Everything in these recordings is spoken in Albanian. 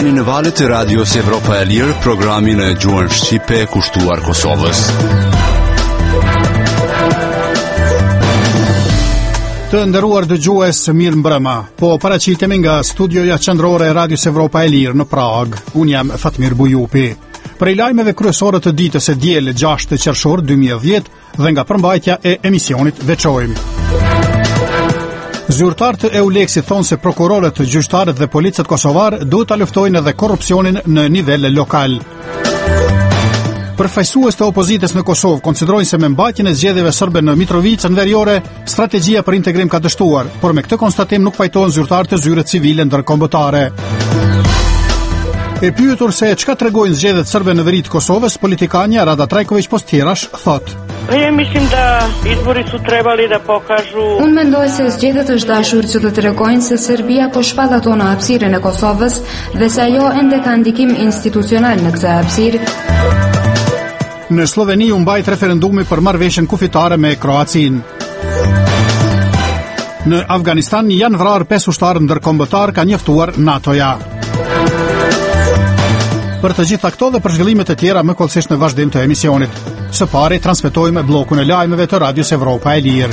Jeni në valët e Radios Evropa e Lirë, programin e gjuhën shqipe kushtuar Kosovës. Të nderuar dëgjues, mirë mbrëma. Po paraqitemi nga studioja qendrore e Radios Evropa e Lirë në Prag. Unë jam Fatmir Bujupi. Prej lajmeve kryesore të ditës e diel 6 qershor 2010 dhe nga përmbajtja e emisionit veçojmë. Zyrtarët e EULEX-it thonë se prokurorët, gjyqtarët dhe policët kosovar duhet ta luftojnë edhe korrupsionin në nivel lokal. Përfaqësues të opozitës në Kosovë konsiderojnë se me mbajtjen e zgjedhjeve serbe në Mitrovicën veriore, strategjia për integrim ka dështuar, por me këtë konstatim nuk pajtohen zyrtarët e zyret civile ndërkombëtare. E pyetur se çka tregojnë zgjedhjet serbe në veri të Kosovës, politikanja Rada Trajković Postirash thotë: Mislim da izbori su trebali da pokažu... Unë mendoj se zgjedhjet është dashur që të tregojnë se Serbia po shpallaton hapësirën e Kosovës dhe se ajo ende ka ndikim institucional në këtë hapësirë. Në Sloveni u mbajt referendumi për marrëveshjen kufitare me Kroacinë. Në Afganistan janë vrarë 5 ushtarë ndërkombëtar, ka njoftuar NATO-ja. Për të gjitha këto dhe për zhvillimet e tjera më kollësisht në vazhdim të emisionit. Së pari transmetojmë bllokun e lajmeve të Radios Evropa e Lirë.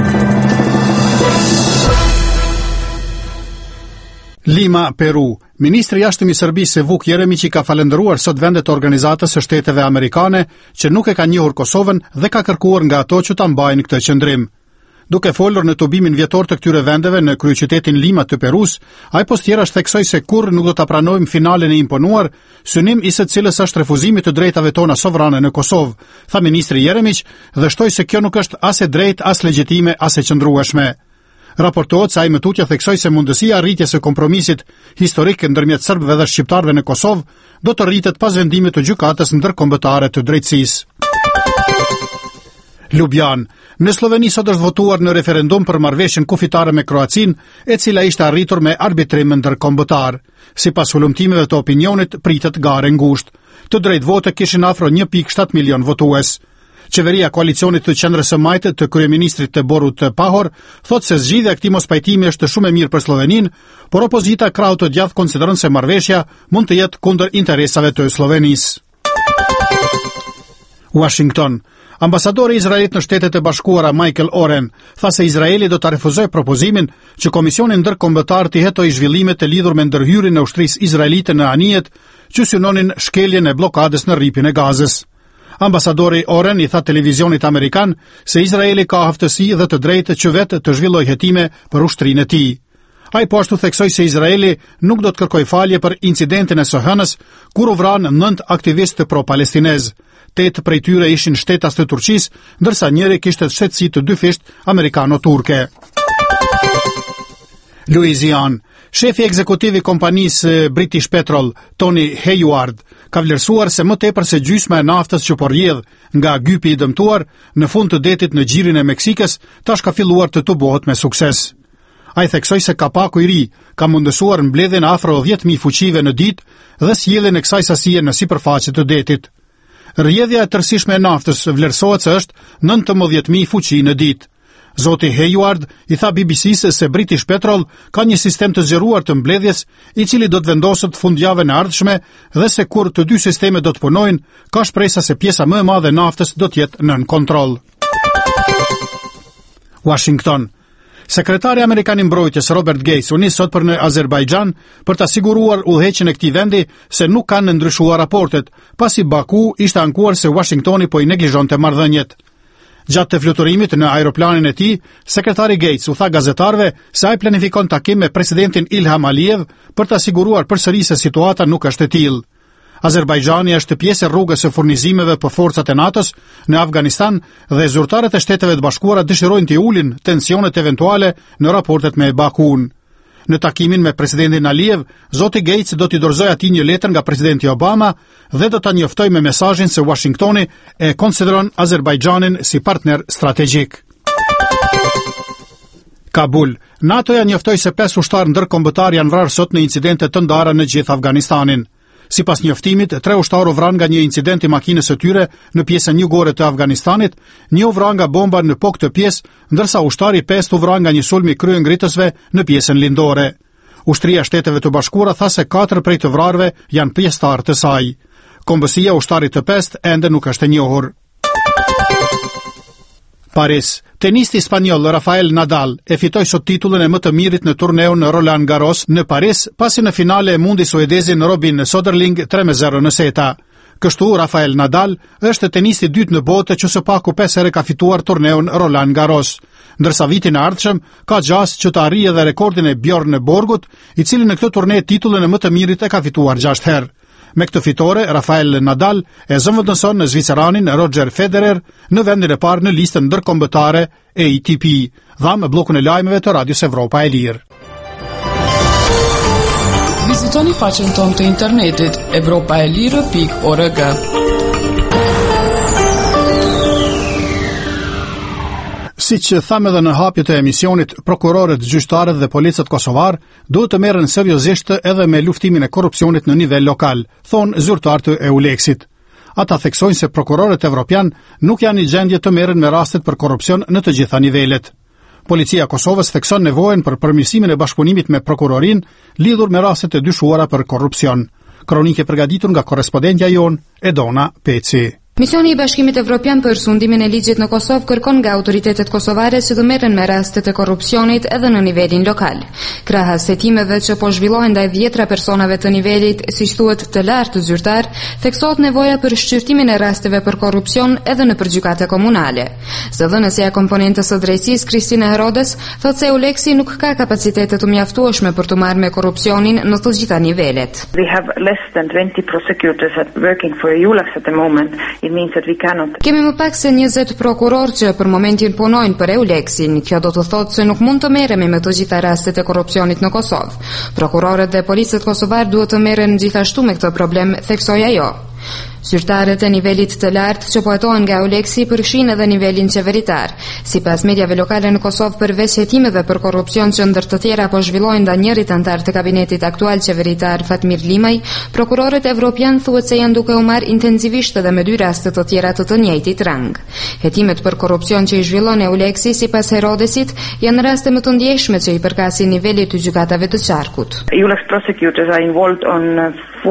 Lima, Peru. Ministri i jashtëm i Serbisë Vuk Jeremić ka falendëruar sot vendet e Organizatës së Shteteve Amerikane që nuk e kanë njohur Kosovën dhe ka kërkuar nga ato që ta mbajnë këtë qendrim. Duke folur në tubimin vjetor të këtyre vendeve në kryeqytetin Lima të Perus, ai Postirash theksoi se kurrë nuk do ta pranojmë finalen e imponuar, synim i së cilës është refuzimi të drejtave tona sovrane në Kosovë, tha ministri Jeremić dhe shtoi se kjo nuk është as e drejtë, as legjitime, as e qëndrueshme. Raportohet se ai më tutje theksoi se mundësia arritjes së kompromisit historik ndërmjet serbëve dhe shqiptarëve në Kosovë do të rritet pas vendimit të gjykatës ndërkombëtare të drejtësisë. Ljubljan. Në Sloveni sot është votuar në referendum për marrëveshjen kufitare me Kroacinë, e cila ishte arritur me arbitrim ndërkombëtar. Sipas hulumtimeve të opinionit, pritet garë ngushtë. Të drejtë vote kishin afro 1.7 milion votues. Qeveria koalicionit të qendrës së majtë të kryeministrit të Borut Pahor thotë se zgjidhja e këtij mospajtimi është shumë e mirë për Sloveninë, por opozita krau të djathtë konsideron se marrëveshja mund të jetë kundër interesave të Slovenisë. Washington. Ambasadori i Izraelit në Shtetet e Bashkuara Michael Oren tha se Izraeli do ta refuzojë propozimin që Komisioni ndërkombëtar të hetojë zhvillimet e lidhur me ndërhyrjen e ushtrisë izraelite në anijet që synonin shkeljen e bllokadës në rripin e Gazës. Ambasadori Oren i tha televizionit amerikan se Izraeli ka aftësi dhe të drejtë që vetë të zhvillojë hetime për ushtrinë e tij. Ai po ashtu theksoi se Izraeli nuk do të kërkojë falje për incidentin e së hënës kur u vranë 9 aktivistë pro-palestinez. 8 prej tyre ishin shtetas të Turqisë, ndërsa njëri kishte shtetësi të dyfisht amerikano-turke. Louisiana. Shefi ekzekutiv i kompanisë British Petrol, Tony Hayward, ka vlerësuar se më tepër se gjysma e naftës që po rrjedh nga gypi i dëmtuar në fund të detit në gjirin e Meksikës tash ka filluar të tubohet me sukses. Ai theksoi se kapaku i ri ka mundësuar mbledhjen e afro 10.000 fuqive në ditë dhe sjelljen e kësaj sasie në sipërfaqe të detit. Rrjedhja e tërësishme e naftës vlerësohet se është 19.000 fuqi në ditë. Zoti Hayward i tha BBC-së se British Petrol ka një sistem të zgjeruar të mbledhjes, i cili do të vendoset fundjavën e ardhshme dhe se kur të dy sistemet do të punojnë, ka shpresa se pjesa më e madhe e naftës do të jetë nën kontroll. Washington. Sekretari amerikan i mbrojtjes Robert Gates u nis sot për në Azerbajxhan për ta siguruar udhëheqjen e këtij vendi se nuk kanë ndryshuar raportet, pasi Baku ishte ankuar se Washingtoni po i neglizhonte marrëdhëniet. Gjatë të fluturimit në aeroplanin e tij, sekretari Gates u tha gazetarëve se ai planifikon takim me presidentin Ilham Aliyev për ta siguruar përsëri se situata nuk është e tillë. Azerbajxhani është pjesë e rrugës së furnizimeve për forcat e NATO-s në Afganistan dhe zyrtarët e Shteteve të Bashkuara dëshirojnë të ulin tensionet eventuale në raportet me Bakun. Në takimin me presidentin Aliyev, zoti Gates do t'i dorëzojë atij një letër nga presidenti Obama dhe do ta njoftojë me mesazhin se Washingtoni e konsideron Azerbajxhanin si partner strategjik. Kabul. NATO-ja njoftoi se 5 ushtarë ndërkombëtar janë vrarë sot në incidente të ndara në gjithë Afganistanin. Sipas njoftimit, 3 ushtarë u vranë nga një incident i makinës së tyre në pjesën jugore të Afganistanit, një u vranë nga bomba në pok të pjesë, ndërsa ushtari 5 u vranë nga një sulm i kryengritësve në pjesën lindore. Ushtria e Shteteve të Bashkuara tha se 4 prej të vrarëve janë pjesëtarë të saj. Kombësia e ushtarit të pestë ende nuk është e njohur. Paris. Tenisti spanjoll Rafael Nadal e fitoi sot titullin e më të mirit në turneun Roland Garros në Paris, pasi në finale e mundi suedezin Robin Soderling 3-0 në seta. Kështu Rafael Nadal është tenisti dytë në botë që së paku 5 herë ka fituar turneun Roland Garros, ndërsa vitin e ardhshëm ka gjas që të arrijë edhe rekordin e Bjorn Borgut, i cili në këtë turne titullin e më të mirit e ka fituar 6 herë. Me këtë fitore, Rafael Nadal e zëvendëson në zviceраnin Roger Federer në vendin e parë në listën ndërkombëtare ATP. Dham bllokun e lajmeve të Radios Evropa e Lirë. Vizitoni faqen tonë të internetit evropaelire.org. Si që thamë edhe në hapjet e emisionit, prokurorët, gjyqtarët dhe policët kosovar duhet të merren seriozisht edhe me luftimin e korrupsionit në nivel lokal, thonë zyrtarët e EULEX-it. Ata theksojnë se prokurorët evropian nuk janë në gjendje të merren me rastet për korrupsion në të gjitha nivelet. Policia e Kosovës thekson nevojën për përmirësimin e bashkëpunimit me prokurorin lidhur me rastet e dyshuara për korrupsion. Kronikë e përgatitur nga korrespondentja jon Edona Peci. Misioni i Bashkimit Evropian për sundimin e ligjit në Kosovë kërkon nga autoritetet kosovare që të merren me rastet e korrupsionit edhe në nivelin lokal. Krahas hetimeve që po zhvillohen ndaj 10 personave të nivelit, siç thuhet të lartë zyrtar, theksohet nevoja për shqyrtimin e rasteve për korrupsion edhe në gjykate komunale. Zëdhënësja e komponentës së drejtësisë Kristina Herodes thotë se EULEX-i nuk ka kapacitete të mjaftueshme për të marrë me korrupsionin në të gjitha nivelet. We have less than 20 prosecutors working for EULEX at the moment. Kemi më pak se 20 prokuror që për momentin punojnë për EULEX-in. Kjo do të thotë se nuk mund të merremi me të gjitha rastet e korrupsionit në Kosovë. Prokurorët dhe policët kosovar duhet të merren gjithashtu me këtë problem, theksoi ajo. Zyrtarët e nivelit të lartë që pohetohen nga EULEX-i përfshin edhe nivelin qeveritar. Sipas mediave lokale në Kosovë, përveç hetimeve për korrupsion që ndër të tjera po zhvillohen ndaj njërit antar të kabinetit aktual qeveritar Fatmir Limaj, prokurorët evropian thuhet se janë duke u marrë intensivisht edhe me 2 raste të tjera të njëjtit rang. Hetimet për korrupsion që i zhvillon EULEX-i sipas Herodesit janë raste më të ndjeshme që i përkasin nivelit të gjykatave të qarkut. EULEX prosecutors are involved on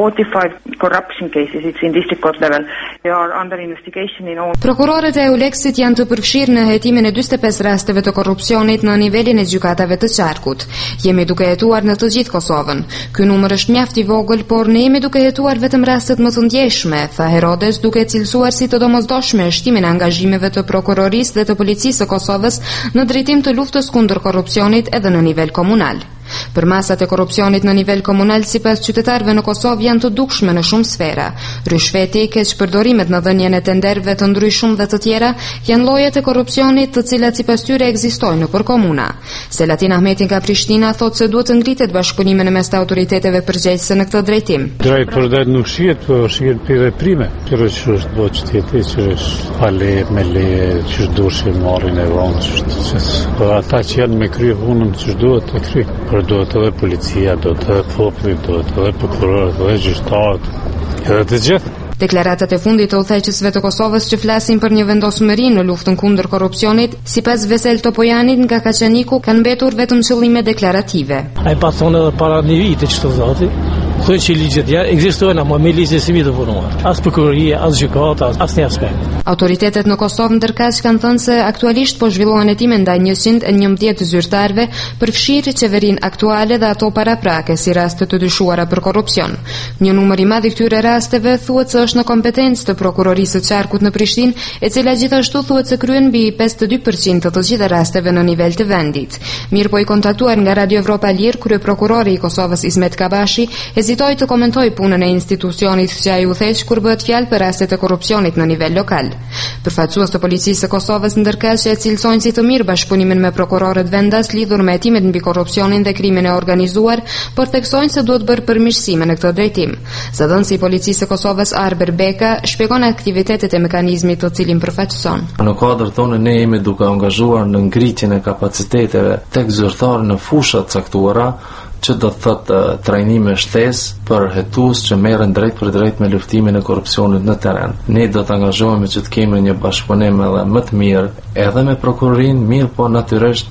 45 corruption cases. It's in district court level. They are under investigation in all. Prokurorët e EULEX-it janë të përfshirë në hetimin e 45 rasteve të korrupsionit në nivelin e gjykatave të qarkut. Jemi duke hetuar në të gjithë Kosovën. Ky numër është mjaft i vogël, por ne jemi duke hetuar vetëm rastet më të ndjeshme, tha Herodes, duke cilësuar si të domosdoshme shtimin e angazhimeve të prokurorisë dhe të policisë së Kosovës në drejtim të luftës kundër korrupsionit edhe në nivel komunal. Për masat e korrupsionit në nivel komunal, sipas qytetarëve në Kosovë, janë të dukshme në shumë sfera. Rishfeti, keqpërdorimet në dhënien e tenderëve të ndryshëm dhe të tjera janë llojet e korrupsionit të cilat sipas tyre ekzistojnë nëpër komuna. Selatin Ahmeti nga Prishtina thotë se duhet të ngritet bashkëpunimi mes të autoriteteve përgjegjëse në këtë drejtim. Drejt për drejt nuk shihet, por shihet për reprime. Kjo është botë tjetër, që është fale me leje, që duhet marrin e vonë, ata që janë me krye punën që duhet të kryejnë. Por duhet edhe policia, duhet edhe populli, duhet edhe prokurorët, edhe gjyqtarët, edhe të gjithë. Deklaratat e fundit të udhëheqësve të Kosovës që flasin për një vendosmëri në luftën kundër korrupsionit, sipas Vesel Topojanit nga Kaçaniku, kanë mbetur vetëm qëllime deklarative. Ai pa thonë edhe para një viti çto zoti. Thonë që ligjet ja ekzistojnë, ama me ligje si të punuar. As prokuroria, as gjykata, as një aspekt. Autoritetet në Kosovë ndërkaq kanë thënë se aktualisht po zhvillohen hetime ndaj 111 zyrtarëve, përfshirë qeverinë aktuale dhe ato paraprake si raste të dyshuara për korrupsion. Një numër i madh i këtyre rasteve thuhet se është në kompetencë të prokurorisë së qarkut në Prishtinë, e cila gjithashtu thuhet se kryen mbi 52% të gjitha rasteve në nivel të vendit. Mirë po i kontaktuar nga Radio Evropa Lirë, kryeprokurori i Kosovës Ismet Kabashi hezitoi të komentojë punën e institucionit që ai udhëheq kur bëhet fjalë për rastet e korrupsionit në nivel lokal. Përfaqësues të policisë së Kosovës ndërkaq e cilësojnë si të mirë bashkëpunimin me prokurorët vendas lidhur me hetimet mbi korrupsionin dhe krimin e organizuar, por theksojnë se duhet bërë përmirësime në këtë drejtim. Zëdhënësi i policisë së Kosovës Arber Beka shpjegon aktivitetet e mekanizmit të cilin përfaqëson. Në kuadër tonë ne jemi duke angazhuar në ngritjen e kapaciteteve tek zyrtarë në fusha të caktuara, që do të thotë trajnime shtesë për hetues që merren drejt për drejt me luftimin e korrupsionit në terren. Ne do të angazhohemi që të kemi një bashkëpunim edhe më të mirë edhe me prokurorinë, mirë po natyrisht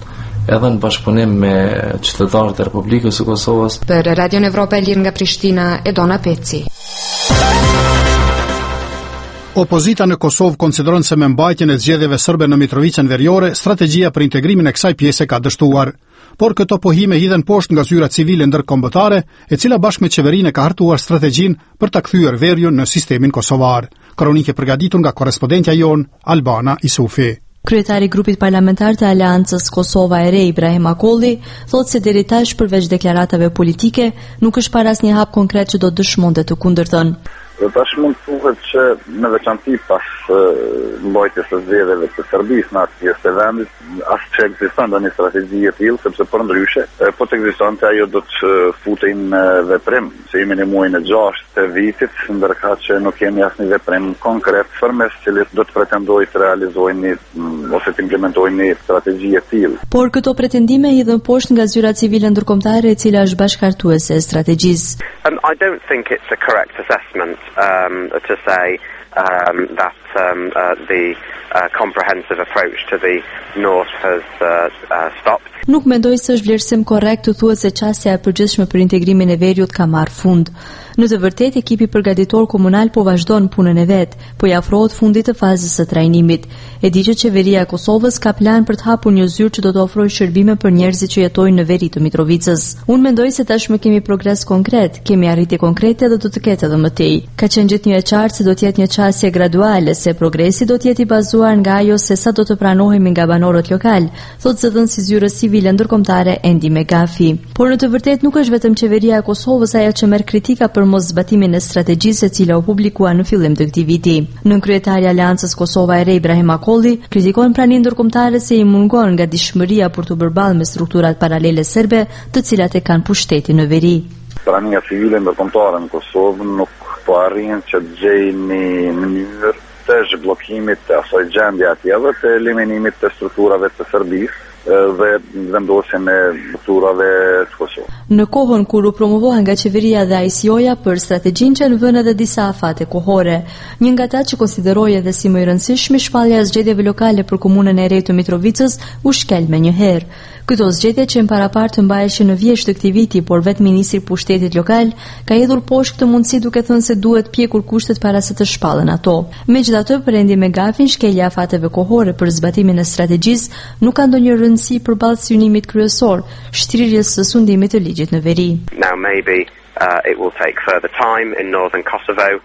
edhe në bashkëpunim me qytetarët e Republikës së Kosovës. Për Radion Evropa e Lirë nga Prishtina, Edona Peci. Opozita në Kosovë konsideron se me mbajtjen e zgjedhjeve serbe në Mitrovicën Veriore, strategjia për integrimin e kësaj pjese ka dështuar. Por këto pohime hidhen poshtë nga zyra civile ndërkombëtare, e cila bashkë me qeverinë ka hartuar strategjinë për ta kthyer Veriun në sistemin kosovar. Kronikë e përgatitur nga korrespondentja jon Albana Isufi. Kryetari i grupit parlamentar të Aleancës Kosova e Re, Ibrahim Akolli, thotë se deri tash përveç deklaratave politike, nuk është parë asnjë hap konkret që do të dëshmonte të kundërtën. Tash mund të thuhet që në veçanti pas mbajtjes së zgjedhjeve të Serbisë në atë pjesë të vendit, as që ekziston ndonjë strategji e tillë, sepse për ndryshe, po të ekzistonte ajo do të futej në veprim, se jemi në muajin e 6 të vitit, ndërkëse që nuk kemi asnjë veprim konkret përmes cilit do të pretendojë të realizojnë ose të implementojnë një strategji e tillë. Por këto pretendime hidhen poshtë nga zyra civile ndërkombëtare e cila është bashkëhartuese e strategjisë. I don't think it's a correct assessment to say that the comprehensive approach to the North has stopped. Nuk mendoj se është vlerësim korrekt të thuhet se çësia e përgjithshme për integrimin e Veriut ka marrë fund. Në të vërtetë ekipi përgatitor komunal po vazhdon punën e vet, po i afrohet fundit të fazës së trajnimit. E di që qeveria e Kosovës ka plan për të hapur një zyrë që do të ofrojë shërbime për njerëzit që jetojnë në veri të Mitrovicës. Unë mendoj se tashmë kemi progres konkret, kemi arritje konkrete dhe do të ketë edhe më tej. Ka qenë gjithnjë e qartë se do të jetë një çësje graduale, se progresi do të jetë i bazuar nga ajo se sa do të pranohemi nga banorët lokal, thotë zëdhënësi i zyrës civile ndërkombëtare Endi Megafi. Por në të vërtetë nuk është vetëm qeveria e Kosovës ajo që merr kritika për mos zbatimin e strategjisë e cila u publikua në fillim të këtij viti. Nën kryetari i Aleancës Kosova e Re, Ibrahim Akolli, kritikon praninë ndërkombëtare se i mungon ngatishmëria për të përballë me strukturat paralele serbe, të cilat e kanë pushtetin në veri. Prania civile ndërkombëtare në Kosovë nuk po arrin që të gjejë një mënyrë të zhbllokimit të asaj gjendje atje dhe të eliminimit të strukturave të Serbisë dhe vendosjen e strukturave të Kosovës. Në kohën kur u promovohen nga qeveria dhe ICO-ja për strategjinë që në vënë edhe disa afate kohore, një nga ata që konsideroi edhe si më i rëndësishmi shpallja e zgjedhjeve lokale për komunën e Re të Mitrovicës u shkel me një herë. Këto zgjedhje që në parapart të mbaheshin në vjeshtë të këtij viti, por vetë ministri i pushtetit lokal ka hedhur poshtë këtë mundësi duke thënë se duhet pjekur kushtet para se të shpallen ato. Megjithatë, për Endi Megafin, shkelja e afateve kohore për zbatimin e strategjisë nuk ka ndonjë rëndësi përballë synimit kryesor, shtrirjes së sundimit të ligjit në veri. Now maybe it will take further time in northern Kosovo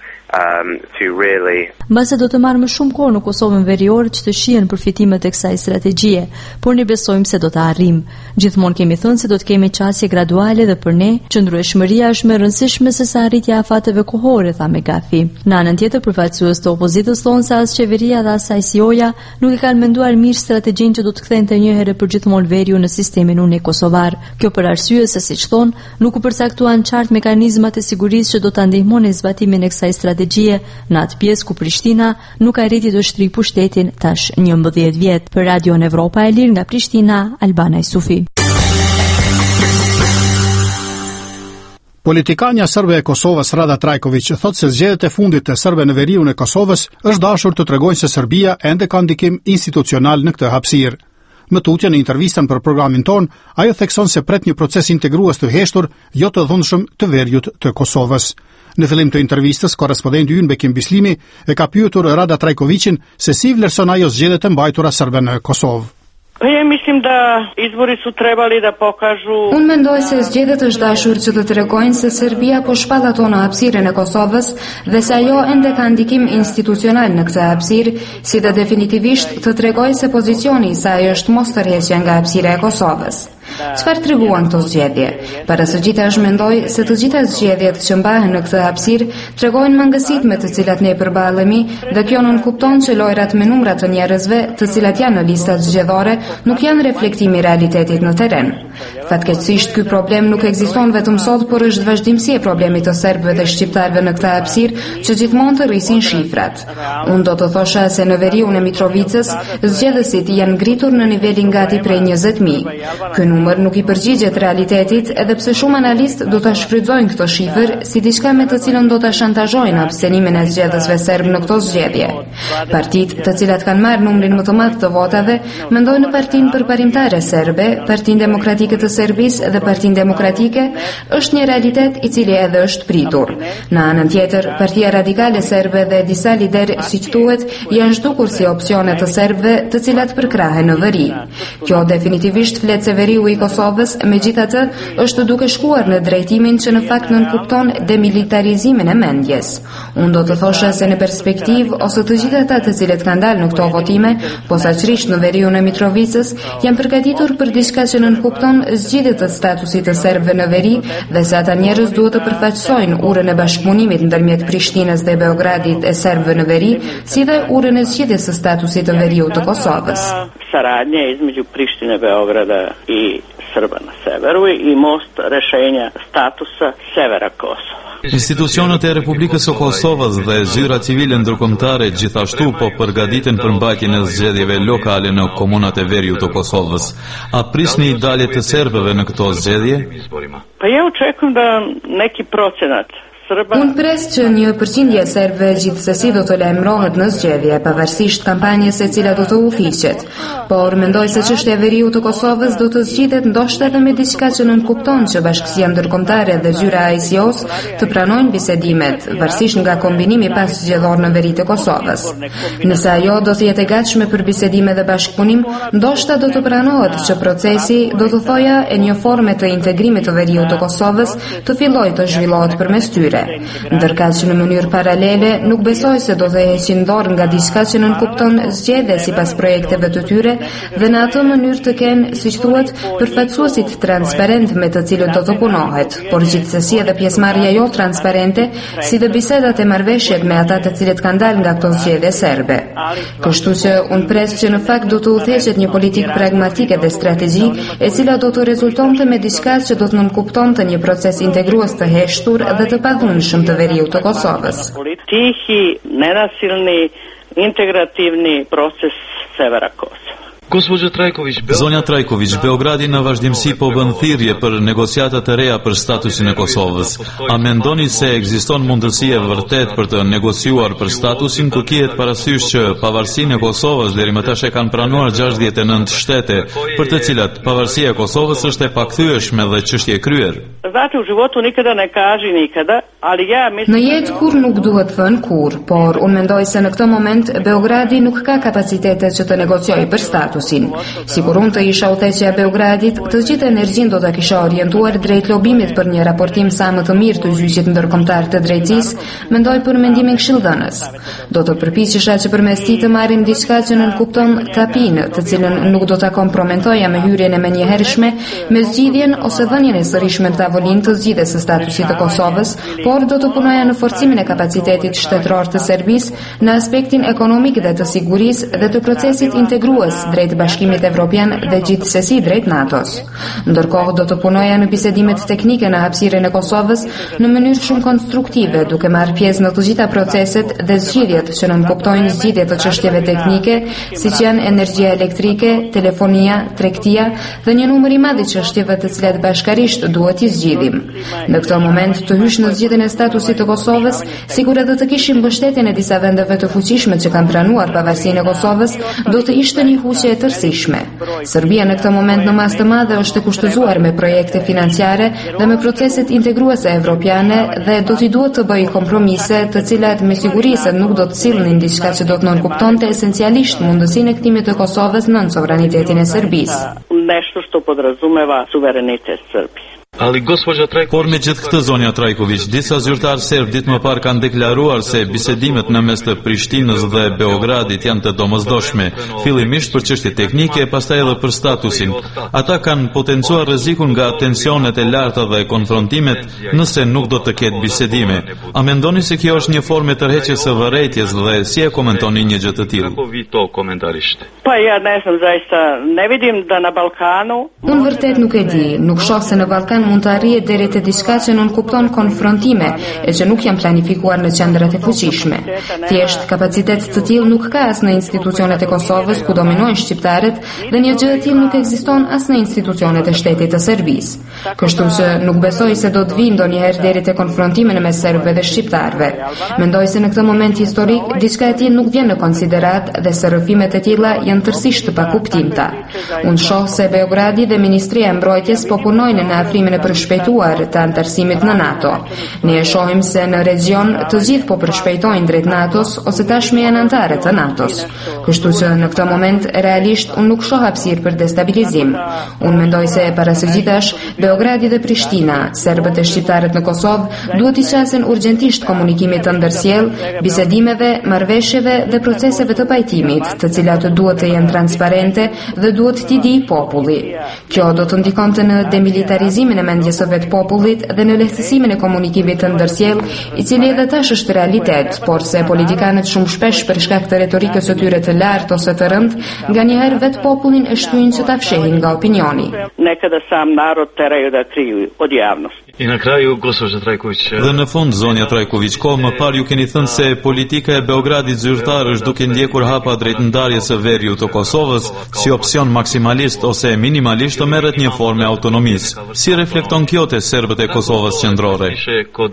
to really. Mbase do të marrë më shumë kohë në Kosovën veriore që të shihen përfitimet e kësaj strategjie, por ne besojmë se do të arrijmë. Gjithmonë kemi thënë se do të kemi çësje graduale dhe për ne qëndrueshmëria është më e rëndësishme se sa arritja e afateve kohore, tha Megafi. Në anën tjetër, përfaqësues të opozitës thonë se as qeveria dhe as ICO-ja nuk e kanë menduar mirë strategjinë që do të kthente një herë përgjithmonë veriu në sistemin unik kosovar. Kjo për arsye se siç thonë, nuk u përcaktuan qartë mekanizmat e sigurisë që do ta ndihmonin zbatimin e kësaj strategjie në atë pjesë ku Prishtina nuk arriti të shtrijë pushtetin tash 11 vjet. Për Radion Evropa e Lirë nga Prishtina, Albana Isufi. Politikanja serbe e Kosovës Rada Trajković thotë se zgjedhjet e fundit të serbe në veriun e Kosovës është dashur të tregojnë se Serbia ende ka ndikim institucional në këtë hapësirë. Më tutje në intervistën për programin ton, ajo thekson se pret një proces integrues të heshtur, jo të dhunshëm të veriut të Kosovës. Në fillim të intervistës, korrespondenti ynë Bekim Bislimi e ka pyetur Rada Trajkovićin se si vlerëson ajo zgjedhjet e mbajtura serbe në Kosovë. Ja mislim da izbori su trebali da pokažu. Unë mendoj se zgjedhjet është dashur që të tregojnë se Serbia po shpall ato në hapësirën e Kosovës dhe se ajo ende ka ndikim institucional në këtë hapësirë, si dhe definitivisht të tregojë se pozicioni i saj është mos tërheqja nga hapësira e Kosovës. Çfarë treguan këto zgjedhje? Para së gjithash mendoj se të gjitha zgjedhjet që mbahen në këtë hapësirë tregojnë mangësitë me të cilat ne përballemi dhe kjo nuk kupton që lojrat me numra të njerëzve, të cilat janë në listat zgjedhore, nuk janë reflektimi i realitetit në terren. Fatkeqësisht ky problem nuk ekziston vetëm sot, por është vazhdimsi e problemit të serbëve dhe shqiptarëve në këtë hapësirë që gjithmonë të rrisin shifrat. Unë do të thosha se në veriun e Mitrovicës zgjedhësit janë ngritur në nivelin gati prej 20.000. Ky numër nuk i përgjigjet realitetit, edhe pse shumë analistë do ta shfrytëzojnë këtë shifër si diçka me të cilën do ta shantazhojnë abstenimin e zgjedhësve serb në këtë zgjedhje. Partitë të cilat kanë marrë numrin më të madh të votave mendojnë në Partinë Përparimtare Serbe, Partinë Demokratike të Serbisë dhe Partinë Demokratike është një realitet i cili edhe është pritur. Në anën tjetër, Partia Radikale Serbe dhe disa liderë, siç thuhet, janë zhdukur si opsione të serbëve, të cilat përkrahen në veri. Kjo definitivisht flet se veriu i Kosovës, megjithatë, është duke shkuar në drejtimin që në fakt nënkupton demilitarizimin e mendjes. Unë do të thosha se në perspektivë ose të gjithë ata të cilët kanë dalë në këto votime, posaçërisht në veriun e Mitrovicës, janë përgatitur për diçka që nënkupton zgjidhje të statusit të serbëve në veri dhe se ata njerëz duhet të përfaqësojnë urën e bashkëpunimit ndërmjet Prishtinës dhe Beogradit e serbëve në veri, si dhe urën e zgjidhjes së statusit të veriut të Kosovës. Saradnja između Prištine, Beograda i Srba na severu i most rešenja statusa severa Kosova. Institucionet e Republikës së Kosovës dhe zyra civile ndërkombëtare gjithashtu po përgatiten për mbajtjen e zgjedhjeve lokale në komunat e veriut të Kosovës. A prisni dalje të serbëve në këto zgjedhje? Pa ja očekujem da neki procenat Unë pres që një përqindje serbëve gjithsesi do të lajmërohet në zgjedhje, pavarësisht kampanjës e cila do të ufiqet. Por mendoj se çështja e veriut të Kosovës do të zgjidhet ndoshta edhe me diçka që nënkupton që Bashkësia Ndërkombëtare dhe zyra e ICO-s të pranojnë bisedimet, varësisht nga kombinimi pas zgjedhor në veri të Kosovës. Nëse ajo do të jetë e gatshme për bisedime dhe bashkëpunim, ndoshta do të pranohet që procesi, do të thoja, e një forme të integrimit të veriut të Kosovës të fillojë të zhvillohet përmes tyre. Ndërkaq që në mënyrë paralele nuk besoj se do të heqin dorë nga diçka që nënkupton zgjedhje sipas projekteve të tyre dhe në atë mënyrë të kenë, siç thuhet, përfaqësuesit transparent me të cilët do të punohet, por gjithsesi edhe pjesëmarrja jo transparente, si dhe bisedat e marrëveshjet me ata të cilët kanë dalë nga këto zgjedhje serbe. Kështu që unë pres që në fakt do të udhëheqet një politikë pragmatike dhe strategji, e cila do të rezultonte me diçka që do të nënkuptonte një proces integrues të heshtur dhe të shumë të veriut të Kosovës. Tihi, nenasilni, integrativni proces severa Kosova. Zonja Trajković, Beogradi në vazhdimsi po bën thirrje për negociata të reja për statusin e Kosovës. A mendoni se ekziston mundësi e vërtet për të negociuar për statusin, ku kihet parasysh që pavarësinë e Kosovës deri më tash e kanë pranuar 69 shtete, për të cilat pavarësia e Kosovës është e pakthyeshme dhe çështje e kryer? Në jetë kur nuk duhet thënë kur, por unë mendoj se në këtë moment Beogradi nuk ka kapacitete që të negociojë për statusin. Sikur unë të isha udhëheqja e Beogradit, të gjithë energjinë do ta kisha orientuar drejt lobimit për një raportim sa më të mirë të gjyqit ndërkombëtar të drejtësisë, mendoj për mendimin këshilldënës. Do të përpiqesha që përmes tij të marrim diçka që nënkupton tapinë, të cilën nuk do ta kompromentoja me hyrjen e menjëhershme, me zgjidhjen ose dhënien e sërishme në tavolinë të zgjidhjes së statusit të Kosovës, por do të punoja në forcimin e kapacitetit shtetëror të Serbisë në aspektin ekonomik dhe të sigurisë dhe të procesit integrues drejt Bashkimit Evropian dhe gjithsesi drejt NATO-s. Ndërkohë do të punoja në bisedimet teknike në hapësirën e Kosovës në mënyrë shumë konstruktive, duke marrë pjesë në të gjitha proceset dhe zgjidhjet që nënkuptojnë zgjidhje të çështjeve teknike, siç janë energjia elektrike, telefonia, tregtia dhe një numër i madh i çështjeve të cilat bashkarisht duhet i zgjidhim. Në këtë moment të hysh në zgjidhjen e statusit të Kosovës, sikur edhe të kishim mbështetjen e disa vendeve të fuqishme që kanë pranuar pavarësinë e Kosovës, do të ishte një huqje e tërësishme. Serbia në këtë moment në masë të madhe është e kushtëzuar me projekte financiare dhe me proceset integruese evropiane dhe do t'i duhet të bëjë kompromise, të cilat me siguri se nuk do të sillnin diçka që do të nënkuptonte esencialisht mundësinë e kthimit të Kosovës nën sovranitetin e Serbisë. Nešto što podrazumeva suverenitet Srbije. Por me gjithë këtë, zonja Trajković, disa zyrtarë serb ditë më parë kanë deklaruar se bisedimet në mes të Prishtinës dhe Beogradit janë të domosdoshme, fillimisht për çështje teknike, pastaj edhe për statusin. Ata kanë potencuar rrezikun nga tensionet e larta dhe konfrontimet nëse nuk do të ketë bisedime. A mendoni se kjo është një formë tërheqjes së vërejtjes dhe si e komentoni një gjë të tillë? Pa ja ne znam zaista, ne vidim da na Balkanu. Unë vërtet nuk e di, nuk shoh se në Ballkan mund të arrijë deri te diçka që nuk kupton konfrontime e që nuk janë planifikuar në qendrat e fuqishme. Thjesht kapacitet të tillë nuk ka as në institucionet e Kosovës ku dominojnë shqiptarët dhe një gjë e tillë nuk ekziston as në institucionet e shtetit të Serbisë. Kështu që nuk besoj se do të vi ndonjëherë deri te konfrontimet mes serbëve dhe shqiptarëve. Mendoj se në këtë moment historik diçka e tillë nuk vjen në konsiderat dhe se rrëfimet e tilla janë tërësisht të pakuptimta. Unë shoh se Beogradi dhe Ministria e Mbrojtjes po punojnë në afrimin e përshpejtuar të antarësimit në NATO. Ne e shohim se në region të gjithë po përshpejtojnë drejt NATO-s ose tashmë janë anëtarë të NATO-s. Kështu që në këtë moment realisht unë nuk shoh hapësirë për destabilizim. Unë mendoj se para së gjithash Beogradi dhe Prishtina, serbët e shqiptarët në Kosovë duhet i qasen urgjentisht komunikimit të ndërsjell, bisedimeve, marrëveshjeve dhe proceseve të pajtimit, të cilat duhet të jenë transparente dhe duhet t'i di populli. Kjo do të ndikonte në demilitarizimin e mendjes së vet popullit dhe në lehtësimin e komunikimit të ndërsjell, i cili edhe tash është realitet, por se politikanët shumë shpesh për shkak të retorikës së tyre të lartë ose të rëndë, nganjëherë vet popullin e shtyjnë që ta fshehin nga opinioni. Nekada sam narod teraju da kriju od javnosti. I na kraju, gospođo Trajković. Dhe në fund, zonja Trajković, kohë më parë ju keni thënë se politika e Beogradit zyrtar është duke ndjekur hapa drejt ndarjes së veriut të Kosovës si opsion maksimalist ose minimalisht të merret një formë autonomisë. Si reflekton kjo te serbët e Kosovës qendrore? Kod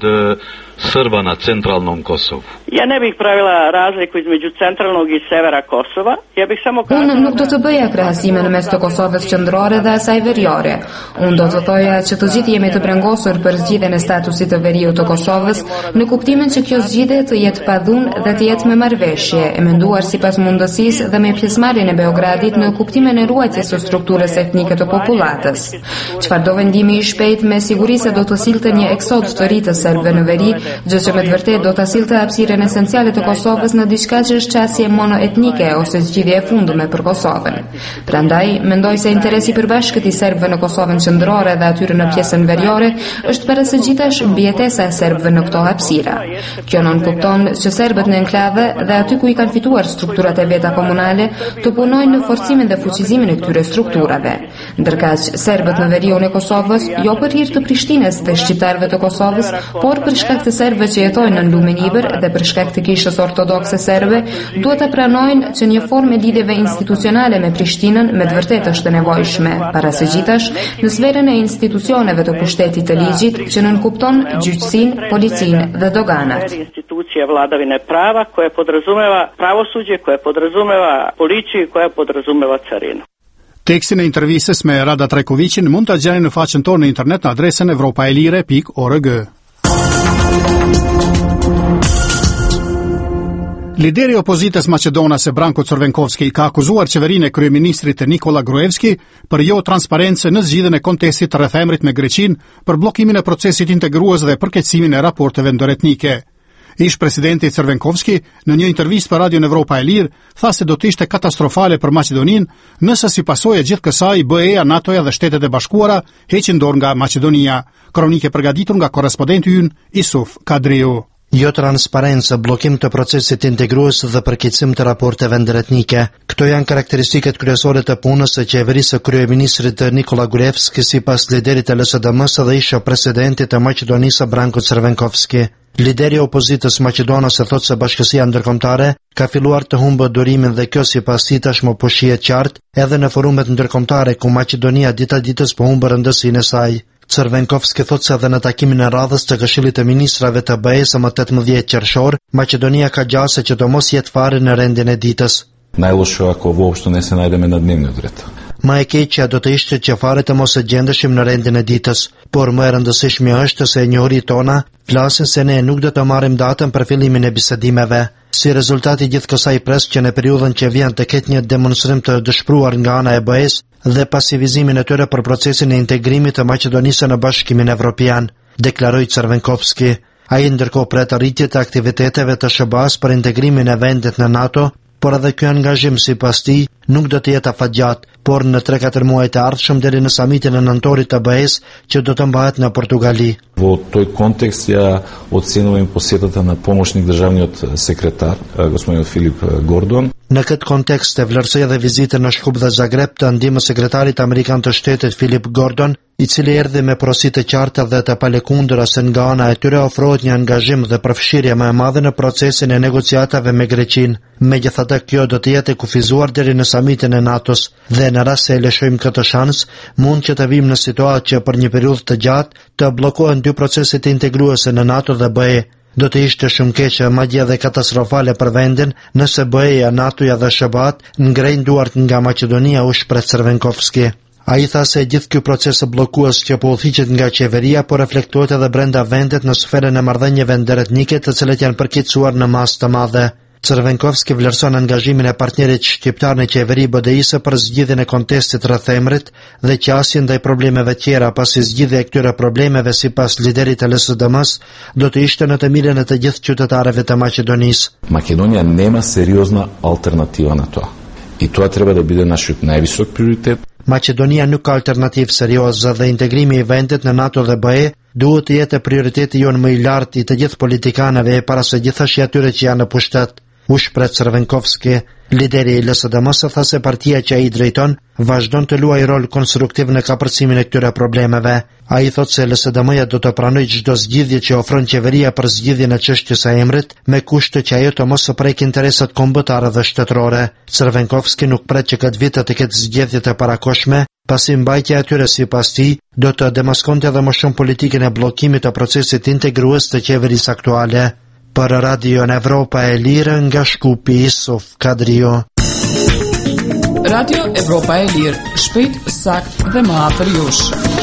Srba na centralnom Kosovu. Ja ne bih pravila razliku između centralnog i severa Kosova. Ja bih samo Unë nuk do të bëja krahasime në mes të Kosovës qendrore dhe asaj veriore. Unë do të thoja që të gjithë jemi të brengosur për zgjidhjen e statusit të veriut të Kosovës, në kuptimin që kjo zgjidhje të jetë pa dhunë dhe të jetë me marrëveshje, e menduar sipas mundësisë dhe me pjesëmarrjen e Beogradit në kuptimin e ruajtjes së strukturës etnike të popullatës. Çfarëdo vendimi i shpejtë me siguri se do të sillte një eksod të ri të serbëve në veri, gjë që me të vërtetë do ta sillte hapësirën esenciale të Kosovës në diçka që është qasje monoetnike ose zgjidhje e fundme për Kosovën. Prandaj mendoj se interesi i përbashkët i serbëve në Kosovën qendrore dhe atyre në pjesën veriore është para së gjithash mbijetesa e serbëve në këto hapësira. Kjo nuk kupton që serbët në enklave dhe aty ku i kanë fituar strukturat e veta komunale të punojnë në forcimin dhe fuqizimin e këtyre strukturave. Ndërkaq serbët në veriun e Kosovës, jo për hir të Prishtinës dhe shqiptarëve të Kosovës, por për shkak të serbëve që jetojnë në lumen Ibër dhe për shkak të kishës ortodokse serbe, duhet të pranojnë që një formë lidhjeve institucionale me Prishtinën me të vërtetë është e nevojshme, para së gjithash në sferën e institucioneve të pushtetit të ligjit që nënkupton gjyqësinë, policinë dhe doganat. Institucija vladavine prava koja podrazumeva pravosuđe, koja podrazumeva policiju, koja podrazumeva carinu. Tekstin e intervistës me Rada Trajkovićin mund ta gjeni në faqen tonë në internet në adresën europaelire.org. Lideri i opozitës maqedonase Branko Crvenkovski ka akuzuar qeverinë e kryeministrit Nikola Gruevski për jo transparencë në zgjidhjen e kontestit rreth emrit me Greqinë për bllokimin e procesit integrues dhe përkeqësimin e raporteve ndëretnike. Ish presidenti Crvenkovski në një intervistë për Radion Evropa e Lirë tha se do të ishte katastrofale për Maqedoninë nëse si pasojë e gjithë kësaj BE-ja, NATO-ja dhe Shtetet e Bashkuara heqin dorë nga Maqedonia. Kronikë përgatitur nga korrespondenti ynë Isuf Kadriu. Jo transparencë, bllokim të procesit integrues dhe përkeqësim të raporteve ndëretnike. Këto janë karakteristikat kryesore të punës së qeverisë së kryeministrit Nikola Gruevski sipas liderit të LSDM-s dhe ish presidentit të Maqedonisë Branko Crvenkovski. Lideri i opozitës maqedonase thotë se bashkësia ndërkombëtare ka filluar të humbë durimin dhe kjo sipas tij tashmë po shihet qartë edhe në forumet ndërkombëtare ku Maqedonia dita ditës po humbë rëndësinë e saj. Crvenkovski thotë se edhe në takimin e radhës të Këshillit të Ministrave të BE-s më 18 qershor, Maqedonia ka gjasë që do mos jetë fare në rendin e ditës. Najloše ako uopšte ne se najdeme na dnevnom redu. Ma e keqja do të ishte që fare të mos e gjendeshim në rendin e ditës, por më e rëndësishme është se njohuri tona flasin se ne nuk do të marrim datën për fillimin e bisedimeve. Si rezultati i gjithë kësaj pres që në periudhën që vjen të ketë një demonstrim të dëshpëruar nga ana e BE-s dhe pasivizimin e tyre për procesin e integrimit të Maqedonisë në Bashkimin Evropian, deklaroi Crvenkovski. Ai ndërkohë pret arritje të aktiviteteve të SBA-s për integrimin e vendit në NATO, por edhe ky angazhim sipas tij nuk do të jetë afatgjat, por në 3-4 muajt e ardhshëm deri në samitin e nëntorit të BE-s që do të mbahet në Portugali. Во тој контекст ја оценувам посетата на помошник државниот секретар господин Филип Гордон. Në këtë kontekst e vlerësoj edhe vizitën në Shkup dhe Zagreb të ndihmës sekretarit amerikan të shtetit Philip Gordon, i cili erdhi me porosi të qarta dhe të palekundura se nga ana e tyre ofrohet një angazhim dhe përfshirje më e madhe në procesin e negociatave me Greqinë. Megjithatë, kjo do të jetë kufizuar deri në samitin e NATO-s dhe në rast se e lëshojmë këtë shans, mund që të vim në situatë që për një periudhë të gjatë të bllokohen dy proceset integruese në NATO dhe BE. Do të ishte shumë keqe, madje edhe katastrofale për vendin, nëse BE-ja, NATO-ja dhe SHBA-t ngrejnë duart nga Maqedonia, u shpreh Crvenkovski. Ai tha se gjithë ky proces bllokues që po udhëhiqet nga qeveria po reflektohet edhe brenda vendit në sferën e marrëdhënieve ndërretnike, të cilat janë përkeqësuar në masë të madhe. Crvenkovski vlerëson angazhimin e partnerit shqiptar në qeveri BDI-së për zgjidhjen e kontestit rreth emrit dhe qasjen ndaj problemeve tjera, pasi zgjidhja e këtyre problemeve sipas liderit të LSDM-s do të ishte në të mirën e të gjithë qytetarëve të Maqedonisë. Македонија нема сериозна алтернатива на тоа. И тоа треба да биде нашиот највисок приоритет. Maqedonia nuk ka alternativë serioze dhe integrimi i vendit në NATO dhe BE duhet të jetë prioriteti jonë më i lartë i të gjithë politikanëve para së gjithësh atyre që janë në pushtet. U shpreh Crvenkovski, lideri i LSDM-s, tha se partia që ai drejton vazhdon të luajë rol konstruktiv në kapërcimin e këtyre problemeve. Ai thotë se LSDM-ja do të pranojë çdo zgjidhje që ofron qeveria për zgjidhjen e çështjes së emrit, me kusht që ajo të mos prek interesat kombëtare dhe shtetërore. Crvenkovski nuk pret që këtë vit të ketë zgjedhje të parakoshme, pasi mbajtja e tyre sipas tij do të demaskonte edhe më shumë politikën e bllokimit të procesit integrues të qeverisë aktuale. Për Radio Evropa e Lirë nga Shkupi, Isuf Kadrio. Radio Evropa e Lirë, shpejt, sakt dhe më afër jush.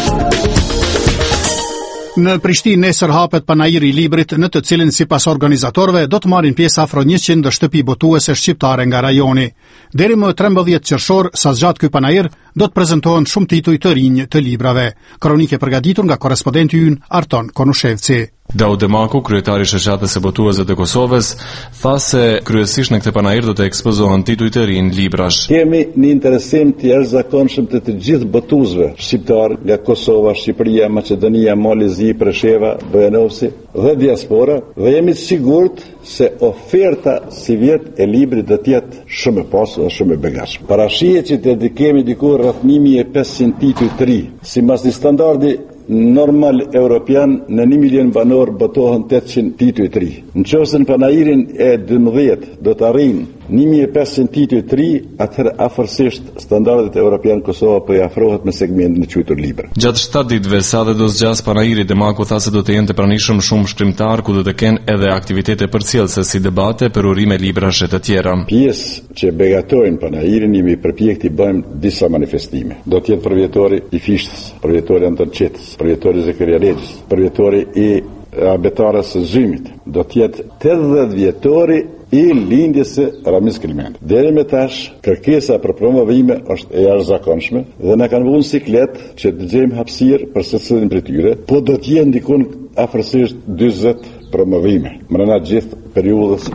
Në Prishtinë nesër hapet panairi i librit, në të cilin sipas organizatorëve do të marrin pjesë afro 100 shtëpi botuese shqiptare nga rajoni. Deri më 13 qershor, sa zgjat ky panair, do të prezantohen shumë tituj të rinj të librave. Kronike përgatitur nga korrespondenti ynë Arton Konushevci. Daud Demaku, kryetari i shoqatës së botuesve të Kosovës, tha se kryesisht në këtë panair do të ekspozohen tituj të rinj librash. Kemi një interesim të jashtëzakonshëm të gjithë botuesve shqiptar nga Kosova, Shqipëria, Maqedonia, Mali Zi, Presheva, Bujanovci dhe diaspora, dhe jemi të sigurt se oferta si vjet e librit do të jetë shumë e pasur dhe shumë e begatshme. Parashihet që të dedikojmë diku rreth 1500 tituj të ri, sipas një standardi normal europian. Në 1 milion banor botohen 800 tituj të ri. Nëse në panairin e 12 do të arrijnë 1500 tituj të ri, atëherë afërsisht standardet europian Kosova po i afrohet me segmentin e quajtur libër. Gjatë 7 ditëve sa dhe do zgjas panairi, Demaku tha se do të jenë të pranishëm shumë shkrimtar ku do të kenë edhe aktivitete përcjellëse si debate, perurime, librash e të tjera. Pjesë që begatojnë panairin jemi përpjek të bëjmë disa manifestime. Do të jetë përvjetori i Fishtës, përvjetori Anton Çetës, përvjetori Zakaria Lexhës, përvjetori i abetarës së Zymit. Do të jetë 80 vjetori i lindjes së Ramiz Kelmendit. Deri më tash kërkesa për promovime është e jashtëzakonshme dhe na kanë vënë siklet që të gjejmë hapësirë për secilin prej tyre, po do të jenë ndikon afërsisht 40 promovime. Brenda gjithë periudhës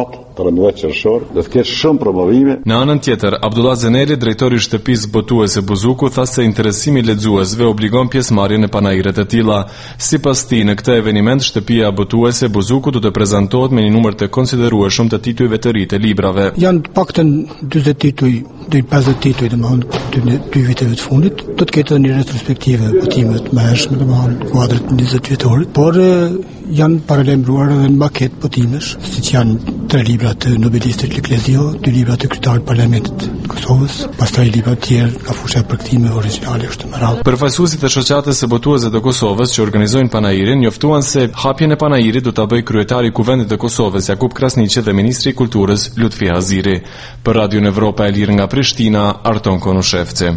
7-13 qershor do të ketë shumë promovime. Në anën tjetër, Abdullah Zeneli, drejtori i shtëpisë botuese Buzuku, tha se interesimi i lexuesve obligon pjesëmarrjen në panaire të tilla. Sipas tij, në këtë eveniment shtëpia botuese Buzuku do të prezantohet me një numër të konsiderueshëm të titujve të ri të librave. Janë paktën 40 tituj, deri 50 tituj, domethënë 2 viteve të fundit. Do të ketë një retrospektive botime të mëhershme, domethënë kuadrat 20 vjetorit, por janë paralajmëruar edhe në maket botimesh, siç janë 3 libra të nobelistit Leklezio, 2 libra të kryetarit parlamentit të Kosovës, pastaj libra të tjerë nga fusha e përkthimeve origjinale është më radhë. Përfaqësuesit e shoqatës së botuesve të Kosovës që organizojnë panairin njoftuan se hapjen e panairit do ta bëjë kryetari i Kuvendit të Kosovës Jakub Krasniqi dhe ministri i Kulturës Lutfi Haziri. Për Radio Evropa e Lirë nga Prishtina, Arton Konushevci.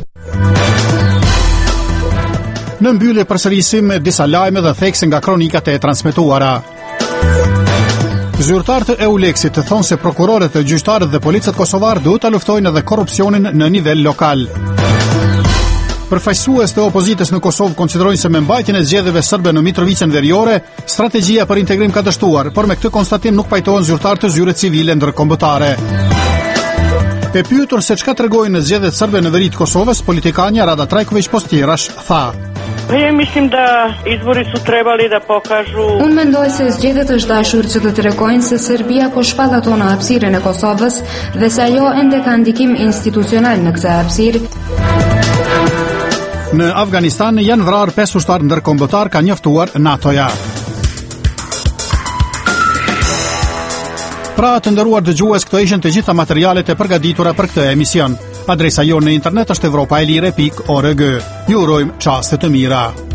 Në mbyllje përsërisim disa lajme dhe thekse nga kronikat e transmetuara. Zyrtarët e EULEX-it thonë se prokurorët, gjyqtarët dhe policët kosovar duhet ta luftojnë edhe korrupsionin në nivel lokal. Përfaqësues të opozitës në Kosovë konsiderojnë se me mbajtjen e zgjedhjeve serbe në Mitrovicën Veriore, strategjia për integrim ka dështuar, por me këtë konstatim nuk pajtohen zyrtarët të zyre civile ndërkombëtare. E pyetur se çka tregojnë në zgjedhjet serbe në veri të Kosovës, politikanja Rada Trajković Postirash tha: Mislim da izbori su trebali da pokažu... Unë mendoj se zgjedhjet është dashur që të tregojnë se Serbia po shpallaton hapësirën e Kosovës dhe se ajo ende ka ndikim institucional në këtë hapësirë. Në Afganistan janë vrarë 5 ushtar ndërkombëtar, ka njoftuar NATO-ja. Pra të nderuar dëgjues, këto ishin të gjitha materialet e përgatitura për këtë emision. Adresa jonë në internet është evropaelire.org. Ju urojmë çaste të mira.